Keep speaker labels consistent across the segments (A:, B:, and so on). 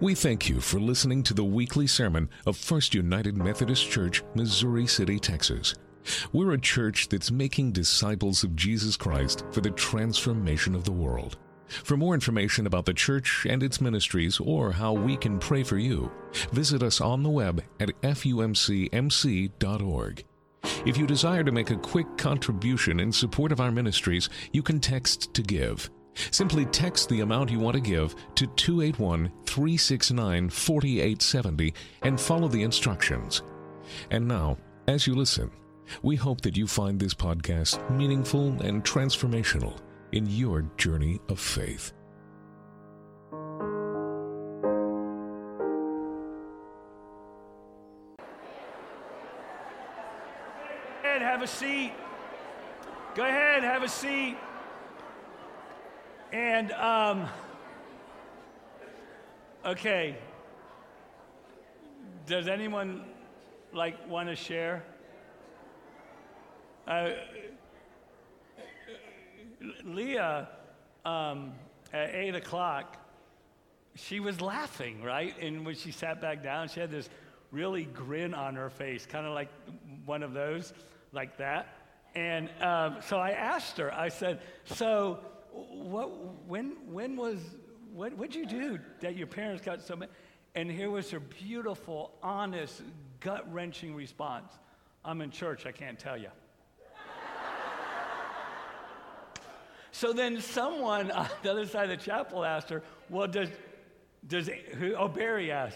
A: We thank you for listening to the weekly sermon of First United Methodist Church, Missouri City, Texas. We're a church that's making disciples of Jesus Christ for the transformation of the world. For more information about the church and its ministries or how we can pray for you, visit us on the web at fumcmc.org. If you desire to make a quick contribution in support of our ministries, you can text to give. Simply text the amount you want to give to 281-369-4870 and follow the instructions. And now, as you listen, we hope that you find this podcast meaningful and transformational in your journey of faith.
B: Go ahead, have a seat. Go ahead, have a seat. And, okay. Does anyone, want to share? Leah, at 8 o'clock, she was laughing, right? And when she sat back down, she had this really grin on her face, kind of like one of those, like that. And so I asked her, I said, so what'd you do that your parents got so mad? And here was her beautiful, honest, gut-wrenching response. I'm in church, I can't tell you. So then someone on the other side of the chapel asked her, well, Barry asked,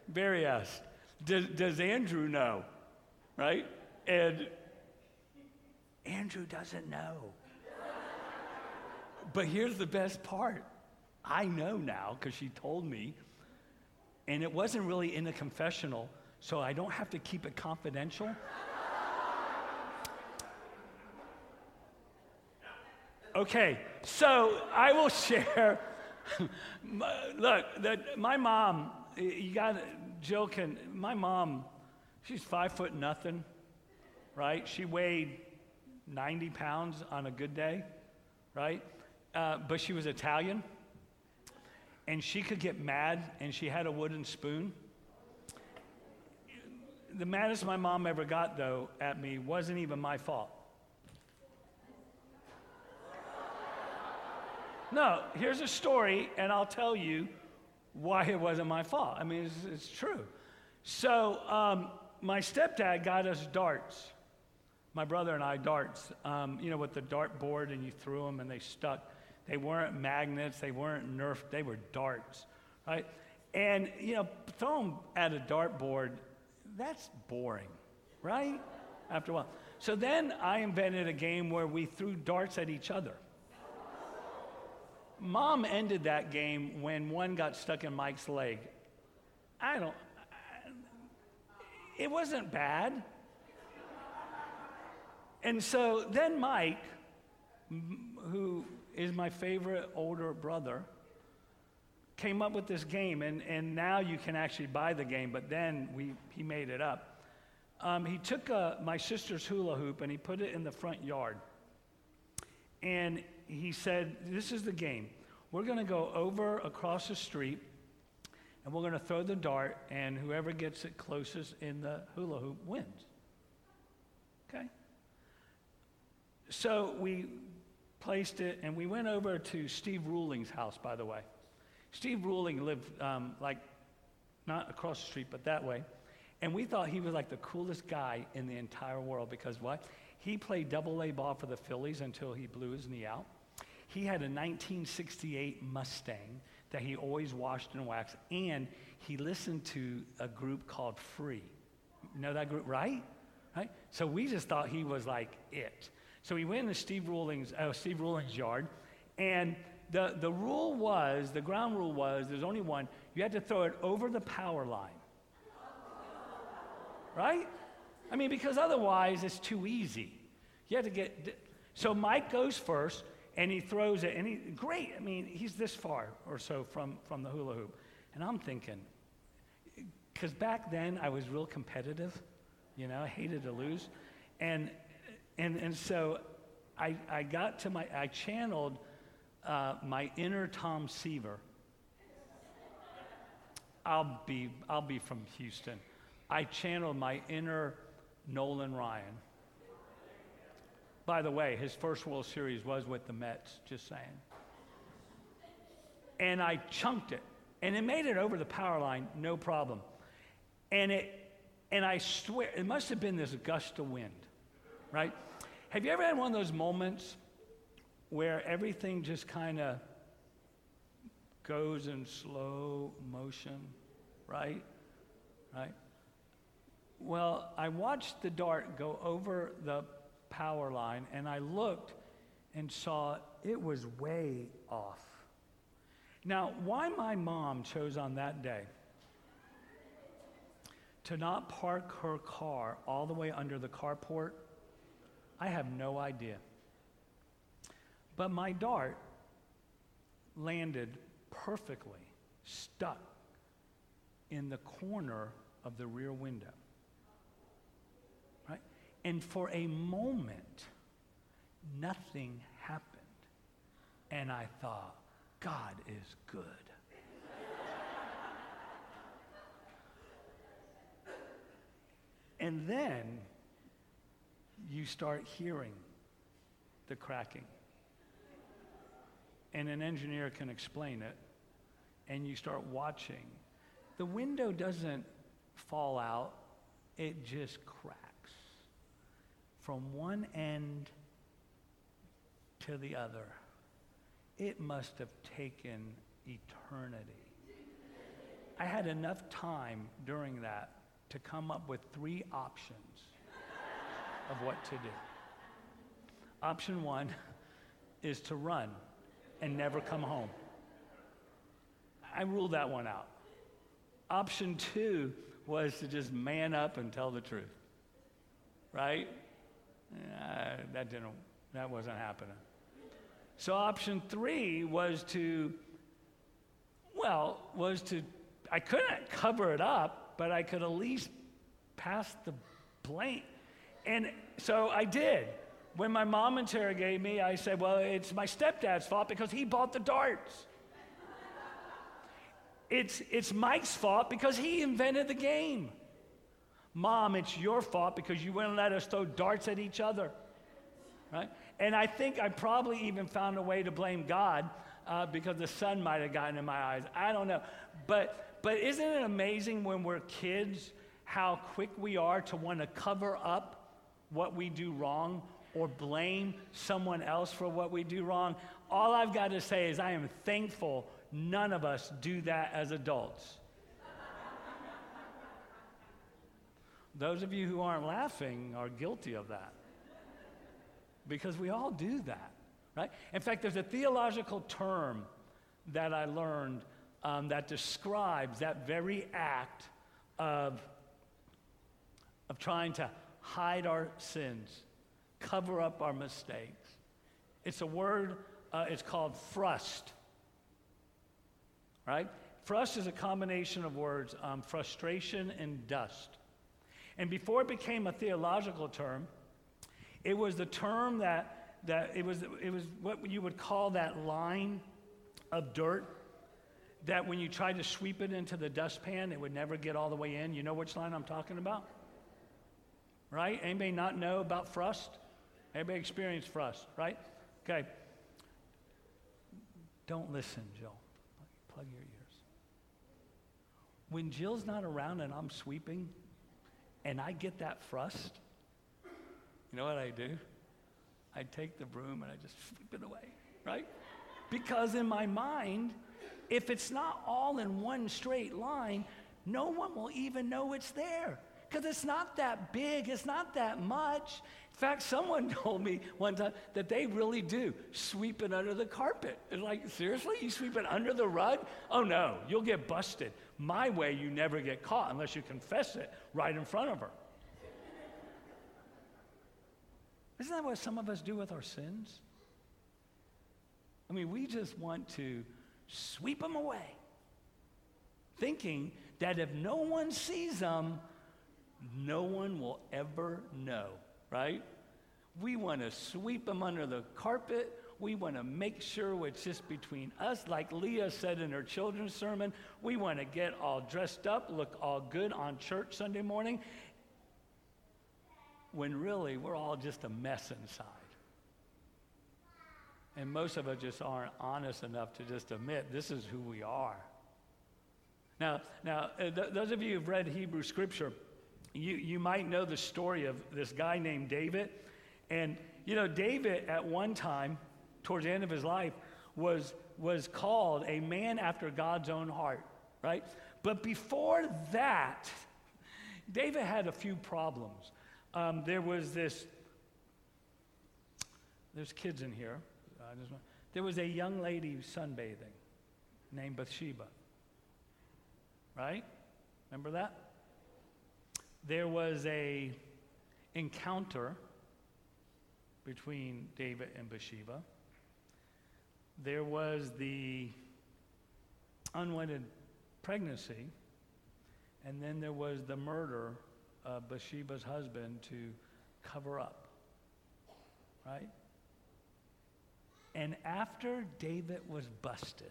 B: does Andrew know, right? And Andrew doesn't know. But here's the best part. I know now because she told me, and it wasn't really in the confessional, so I don't have to keep it confidential. Okay, so I will share. Look, my mom, my mom, she's 5 foot nothing, right? She weighed 90 pounds on a good day, right? But she was Italian, and she could get mad, and she had a wooden spoon. The maddest my mom ever got, though, at me wasn't even my fault. No, here's a story, and I'll tell you why it wasn't my fault. I mean, it's true. So my stepdad got us darts. My brother and I, darts, with the dart board, and you threw them, and they stuck. They weren't magnets. They weren't Nerf. They were darts, right? And, throw them at a dart board, that's boring, right? After a while. So then I invented a game where we threw darts at each other. Mom ended that game when one got stuck in Mike's leg. It wasn't bad. And so then Mike, who is my favorite older brother, came up with this game, and now you can actually buy the game, but then he made it up. He took my sister's hula hoop and he put it in the front yard. And he said, this is the game. We're going to go over across the street, and we're going to throw the dart, and whoever gets it closest in the hula hoop wins. Okay? So we placed it, and we went over to Steve Ruling's house, by the way. Steve Ruling lived, not across the street, but that way. And we thought he was like the coolest guy in the entire world because what? He played double-A ball for the Phillies until he blew his knee out. He had a 1968 Mustang that he always washed and waxed, and he listened to a group called Free. You know that group, right? Right? So we just thought he was like it. So we went into Steve Ruling's yard, and the ground rule was, there's only one, you had to throw it over the power line. Right? I mean, because otherwise it's too easy. You have to get, so Mike goes first, and he throws it, and he's this far or so from the hula hoop. And I'm thinking, because back then I was real competitive, I hated to lose. And so I channeled my inner Tom Seaver. I'll be from Houston. I channeled my inner Nolan Ryan. By the way, his first World Series was with the Mets, just saying. And I chunked it, and it made it over the power line, no problem. And I swear, it must have been this gust of wind, right? Have you ever had one of those moments where everything just kind of goes in slow motion, right? Right? Well, I watched the dart go over the power line, and I looked and saw it was way off. Now, why my mom chose on that day to not park her car all the way under the carport, I have no idea. But my dart landed perfectly, stuck in the corner of the rear window. Right? And for a moment, nothing happened. And I thought, God is good. And then you start hearing the cracking. And an engineer can explain it. And you start watching. The window doesn't fall out, it just cracks from one end to the other. It must have taken eternity. I had enough time during that to come up with 3 options of what to do. Option 1 is to run and never come home. I ruled that one out. Option 2 was to just man up and tell the truth, right? That wasn't happening. So option 3 was I couldn't cover it up, but I could at least pass the blame. And so I did. When my mom interrogated me, I said, well, it's my stepdad's fault because he bought the darts. It's Mike's fault because he invented the game. Mom, it's your fault because you wouldn't let us throw darts at each other, right? And I think I probably even found a way to blame God because the sun might have gotten in my eyes. I don't know. But isn't it amazing when we're kids how quick we are to want to cover up what we do wrong or blame someone else for what we do wrong? All I've got to say is I am thankful none of us do that as adults. Those of you who aren't laughing are guilty of that. Because we all do that, right? In fact, there's a theological term that I learned that describes that very act of trying to hide our sins, cover up our mistakes. It's a word, it's called frust, right? Frust is a combination of words, frustration and dust. And before it became a theological term, it was the term that it was what you would call that line of dirt that when you tried to sweep it into the dustpan, it would never get all the way in. You know which line I'm talking about? Right? Anybody not know about frust? Everybody experienced frust, right? Okay. Don't listen, Jill. Plug your ears. When Jill's not around and I'm sweeping and I get that frust, you know what I do? I take the broom and I just sweep it away, right? Because in my mind, if it's not all in one straight line, no one will even know it's there. Because it's not that big, it's not that much. In fact, someone told me one time that they really do sweep it under the carpet. It's like, seriously? You sweep it under the rug? Oh no, you'll get busted. My way, you never get caught unless you confess it right in front of her. Isn't that what some of us do with our sins? I mean, we just want to sweep them away, thinking that if no one sees them, no one will ever know, right? We want to sweep them under the carpet We want to make sure it's just between us, like Leah said in her children's sermon. We want to get all dressed up, look all good on church Sunday morning, when really we're all just a mess inside. And most of us just aren't honest enough to just admit this is who we are. Now, those of you who've read Hebrew Scripture, you might know the story of this guy named David. And, David at one time, towards the end of his life, was called a man after God's own heart, right? But before that, David had a few problems. There's kids in here. There was a young lady sunbathing named Bathsheba, right? Remember that? There was a encounter between David and Bathsheba. There was the unwanted pregnancy, and then there was the murder of Bathsheba's husband to cover up, right? And after David was busted,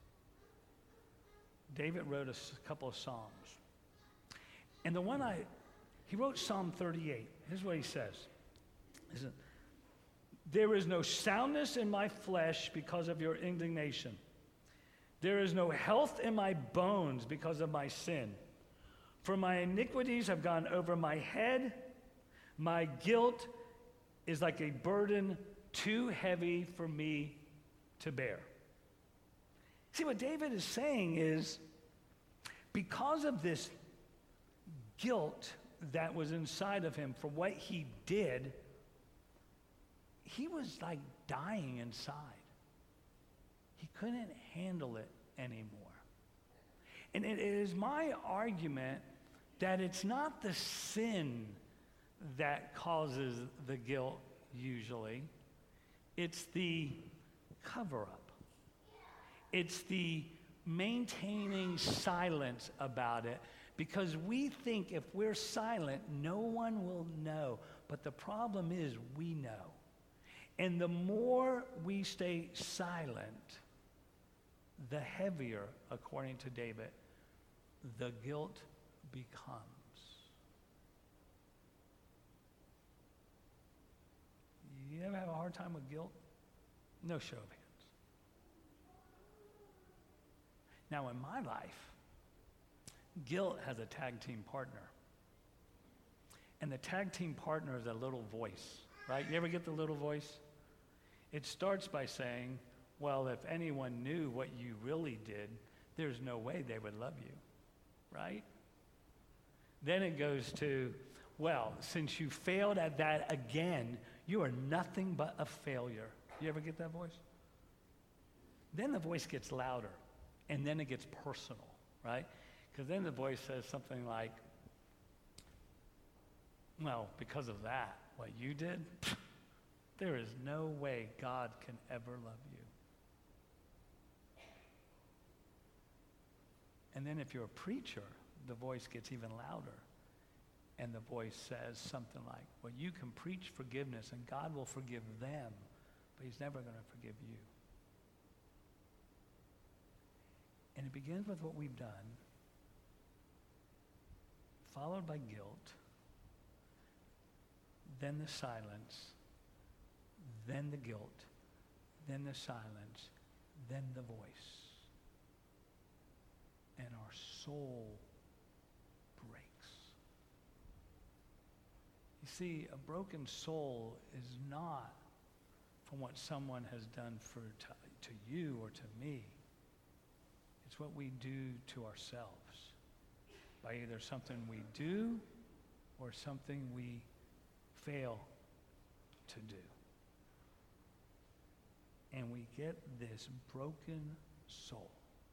B: David wrote a couple of Psalms. And the one he wrote Psalm 38. Here's what he says. Listen, there is no soundness in my flesh because of your indignation. There is no health in my bones because of my sin. For my iniquities have gone over my head. My guilt is like a burden too heavy for me to bear. See, what David is saying is, because of this guilt that was inside of him for what he did, he was like dying inside. He couldn't handle it anymore. And it is my argument that it's not the sin that causes the guilt usually. It's the cover-up. It's the maintaining silence about it, because we think if we're silent, no one will know. But the problem is we know. And the more we stay silent, the heavier, according to David, the guilt becomes. You ever have a hard time with guilt? No show of hands. Now, in my life, guilt has a tag team partner. And the tag team partner is a little voice, right? You ever get the little voice? It starts by saying, well, if anyone knew what you really did, there's no way they would love you, right? Then it goes to, well, since you failed at that again, you are nothing but a failure. You ever get that voice? Then the voice gets louder, and then it gets personal, right? Because then the voice says something like, well, because of that, what you did, there is no way God can ever love you. And then if you're a preacher, the voice gets even louder. And the voice says something like, well, you can preach forgiveness and God will forgive them, but he's never going to forgive you. And it begins with what we've done, followed by guilt, then the silence, then the guilt, then the silence, then the voice. And our soul breaks. You see, a broken soul is not from what someone has done to you or to me. It's what we do to ourselves by either something we do or something we fail to do. And we get this broken soul.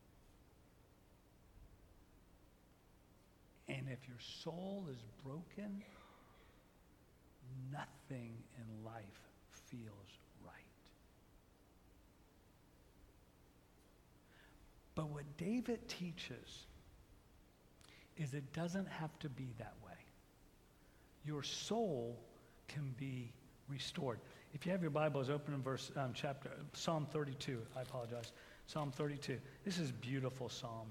B: And if your soul is broken, nothing in life feels right. But what David teaches is it doesn't have to be that way. Your soul can be restored. If you have your Bibles, open in Psalm 32. I apologize. Psalm 32. This is a beautiful psalm.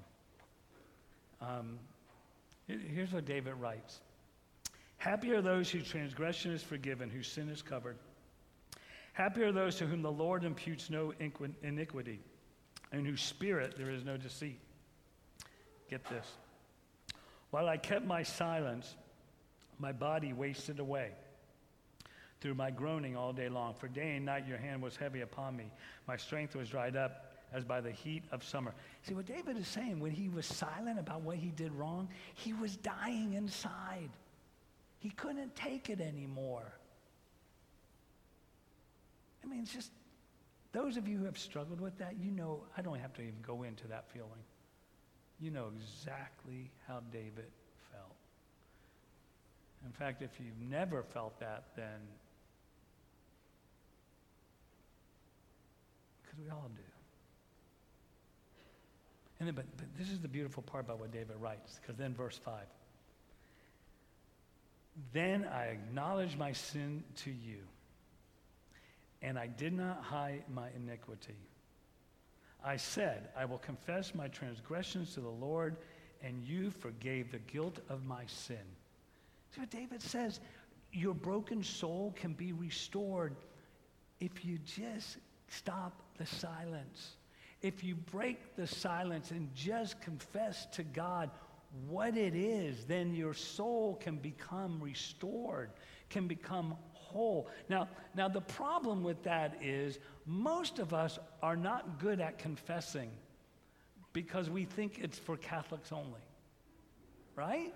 B: Here's what David writes. Happy are those whose transgression is forgiven, whose sin is covered. Happy are those to whom the Lord imputes no iniquity, and whose spirit there is no deceit. Get this. While I kept my silence, my body wasted away through my groaning all day long. For day and night your hand was heavy upon me. My strength was dried up as by the heat of summer. See, what David is saying, when he was silent about what he did wrong, he was dying inside. He couldn't take it anymore. I mean, it's just, those of you who have struggled with that, you know, I don't have to even go into that feeling. You know exactly how David felt. In fact, if you've never felt that, then, because we all do. And then, but this is the beautiful part about what David writes, because then verse 5. Then I acknowledged my sin to you, and I did not hide my iniquity. I said, I will confess my transgressions to the Lord, and you forgave the guilt of my sin. See what David says? Your broken soul can be restored if you just stop the silence. If you break the silence and just confess to God what it is, then your soul can become restored, can become whole. Now the problem with that is most of us are not good at confessing because we think it's for Catholics only, right?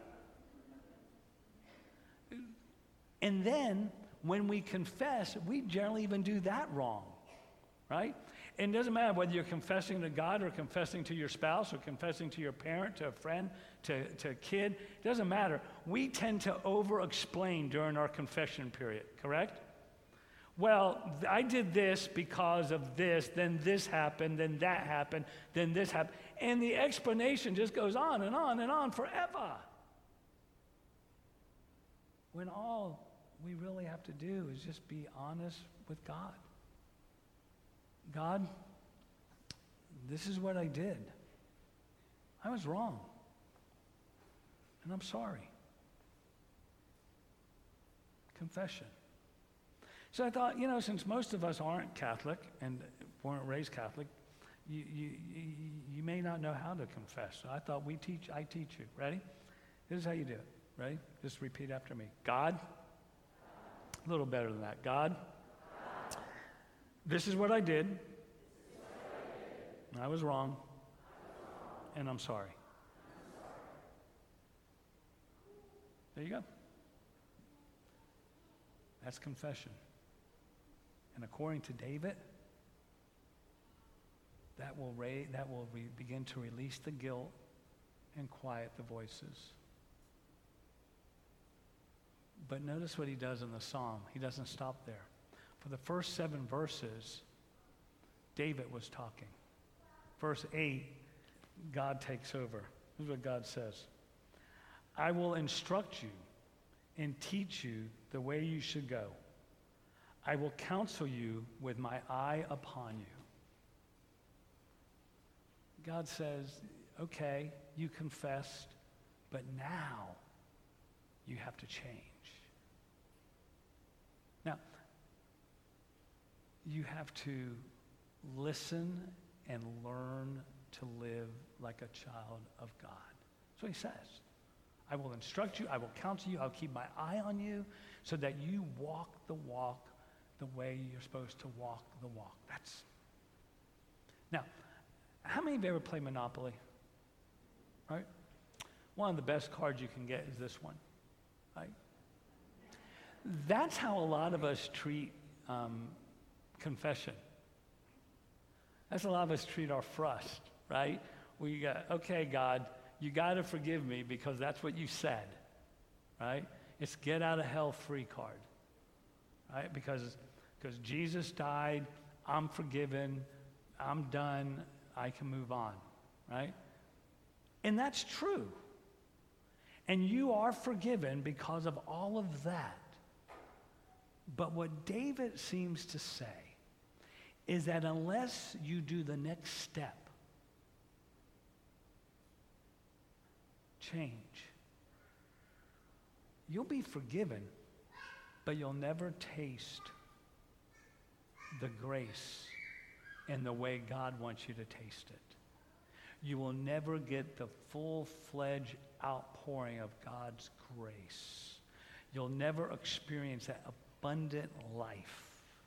B: And then when we confess, we generally even do that wrong, right? And it doesn't matter whether you're confessing to God or confessing to your spouse or confessing to your parent, to a friend, to a kid. It doesn't matter. We tend to over-explain during our confession period, correct? Well, I did this because of this, then this happened, then that happened, then this happened. And the explanation just goes on and on and on forever. When all we really have to do is just be honest with God. God, this is what I did. I was wrong. And I'm sorry. Confession. So I thought, since most of us aren't Catholic and weren't raised Catholic, you may not know how to confess. So I thought I teach you. Ready? This is how you do it. Ready? Just repeat after me. God. A little better than that. God. This is what I did. I was wrong. And I'm sorry. There you go. That's confession. And according to David, that will begin to release the guilt and quiet the voices. But notice what he does in the psalm. He doesn't stop there. For the first 7 verses, David was talking. Verse 8, God takes over. This is what God says. I will instruct you and teach you the way you should go. I will counsel you with my eye upon you. God says, okay, you confessed, but now you have to change. Now, you have to listen and learn to live like a child of God. That's what he says. I will instruct you, I will counsel you, I'll keep my eye on you so that you walk the walk the way you're supposed to walk the walk. Now, how many of you ever play Monopoly? Right? One of the best cards you can get is this one, right? That's how a lot of us treat confession. That's how a lot of us treat our frust, right? We go, okay, God, you got to forgive me because that's what you said, right? It's get out of hell free card, right? Because Jesus died, I'm forgiven, I'm done, I can move on, right? And that's true. And you are forgiven because of all of that. But what David seems to say is that unless you do the next step, change, you'll be forgiven, but you'll never taste the grace in the way God wants you to taste it. You will never get the full-fledged outpouring of God's grace. You'll never experience that abundant life.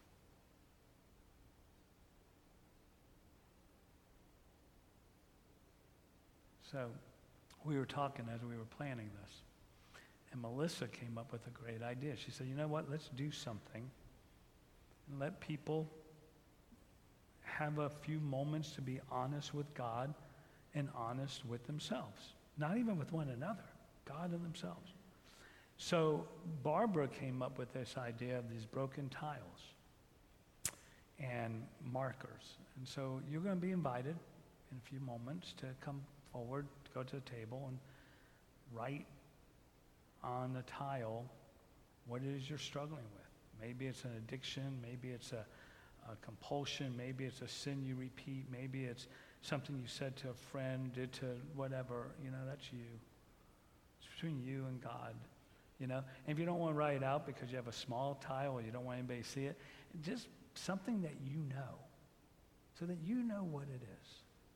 B: So we were talking as we were planning this, and Melissa came up with a great idea. She said, you know what, let's do something and let people have a few moments to be honest with God and honest with themselves. Not even with one another, God and themselves. So Barbara came up with this idea of these broken tiles and markers. And so you're going to be invited in a few moments to come forward, to go to the table and write on the tile what it is you're struggling with. Maybe it's an addiction, maybe it's a compulsion, maybe it's a sin you repeat, maybe it's something you said to a friend, did to whatever, that's you. It's between you and God, And if you don't want to write it out because you have a small tile or you don't want anybody to see it, just something that you know, so that you know what it is.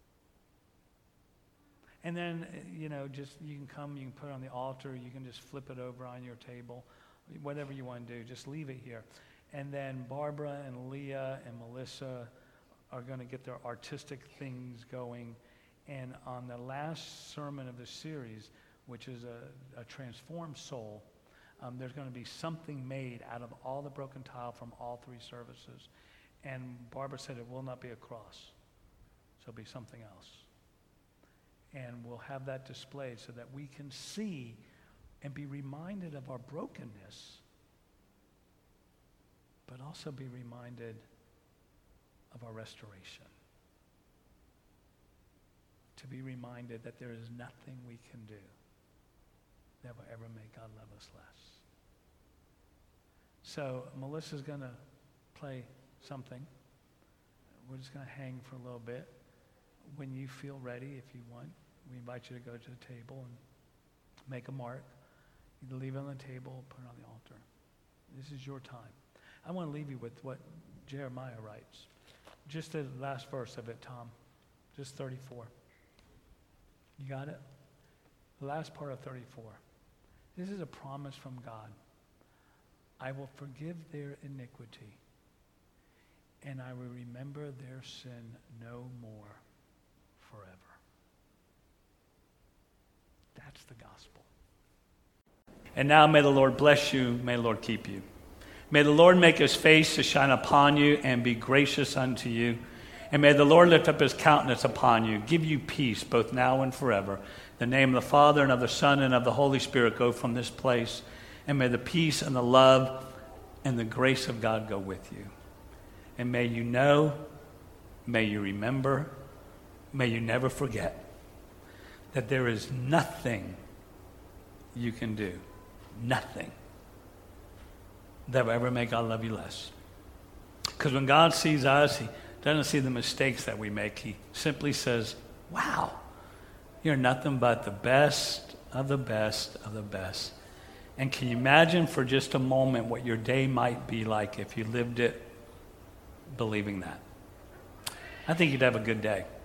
B: And then, just you can come, you can put it on the altar, you can just flip it over on your table, whatever you want to do, just leave it here. And then Barbara and Leah and Melissa are going to get their artistic things going. And on the last sermon of the series, which is a transformed soul, there's going to be something made out of all the broken tile from all three services. And Barbara said it will not be a cross. So it'll be something else. And we'll have that displayed so that we can see and be reminded of our brokenness, but also be reminded of our restoration. To be reminded that there is nothing we can do that will ever make God love us less. So Melissa's going to play something. We're just going to hang for a little bit. When you feel ready, if you want, we invite you to go to the table and make a mark. You leave it on the table, put it on the altar. This is your time. I want to leave you with what Jeremiah writes. Just the last verse of it, Tom. Just 34. You got it? The last part of 34. This is a promise from God. I will forgive their iniquity, and I will remember their sin no more forever. That's the gospel. And now may the Lord bless you, may the Lord keep you. May the Lord make his face to shine upon you and be gracious unto you. And may the Lord lift up his countenance upon you, give you peace both now and forever. In the name of the Father and of the Son and of the Holy Spirit go from this place. And may the peace and the love and the grace of God go with you. And may you know, may you remember, may you never forget that there is nothing you can do, nothing that will ever make God love you less. Because when God sees us, he doesn't see the mistakes that we make. He simply says, wow, you're nothing but the best of the best of the best. And can you imagine for just a moment what your day might be like if you lived it believing that? I think you'd have a good day.